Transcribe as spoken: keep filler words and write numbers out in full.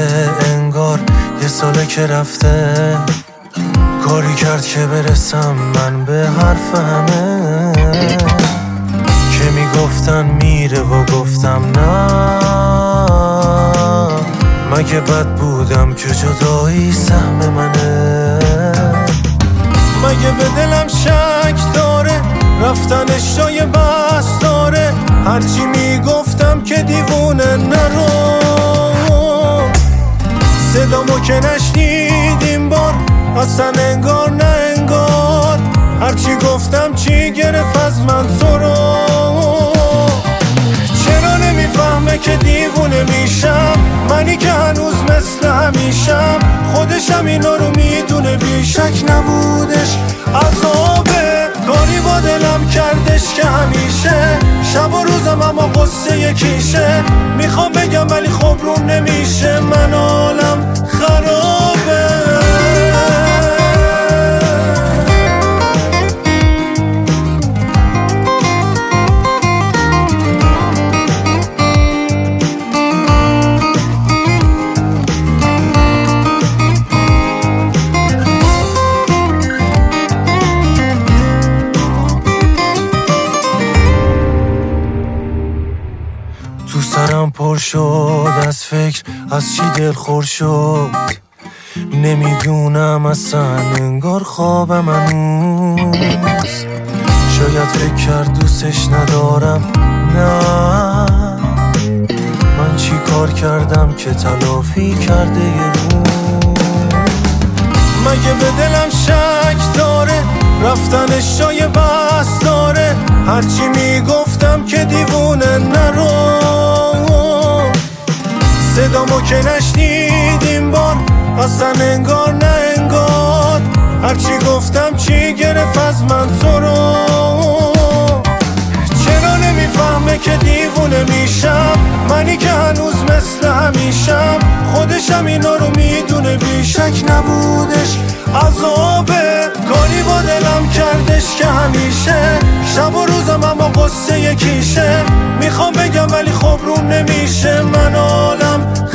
انگار یه ساله که رفته، کاری کرد که برسم من به حرف همه که میگفتن میره و گفتم نه. مگه بد بودم که جدایی سهم منه؟ مگه به دلم شک داره رفتنش جای بس داره؟ هرچی میگفتم که دیوونه نرو، صدامو که نشنیدیم بار اصلا انگار نه انگار. هرچی گفتم چی گرفت از من تو رو؟ چرا نمیفهمه که دیوونه میشم؟ منی که هنوز مثل همیشم، خودشم اینا رو میدونه بیشک نبودش عذابه. کاری با دلم کردش که همیشه شب و روزم اما قصه یکیشه. میخوام بگم ولی خب روم نمیشه، من حالم خرابه. تو سرم پر شد از فکر، از چی دلخور شد نمیدونم اصلا، انگار خوابم هنوز. شاید فکر کرد دوستش ندارم، نه من چی کار کردم که تلافی کرده یه روز؟ مگه به دلم شک داره رفتنش جای بس داره؟ هرچی میگفتم که دیوونه نرو، صدامو که نشنیدیم بار اصلا انگار نه انگار. هرچی گفتم چی گرفت از من تو رو؟ چرا نمیفهمه که دیوونه میشم؟ منی که هنوز مثل همیشم، خودشم اینا رو میدونه بیشک نبودش عذابه. کاری با دلم کردش که همیشه شب و روزم اما قصه یکیشه. میخوام بگم ولی خب روم نمیشه، من حالم